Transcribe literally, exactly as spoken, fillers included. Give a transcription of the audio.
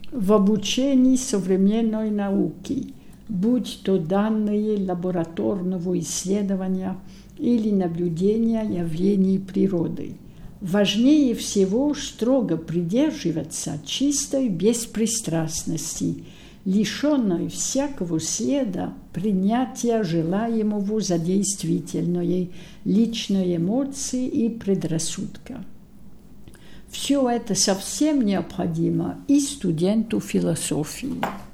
в обучении современной науки, будь то данные лабораторного исследования или наблюдения явлений природы. Важнее всего строго придерживаться чистой беспристрастности, лишенной всякого следа принятия желаемого за действительное, личной эмоции и предрассудка. Все это совсем необходимо и студенту философии.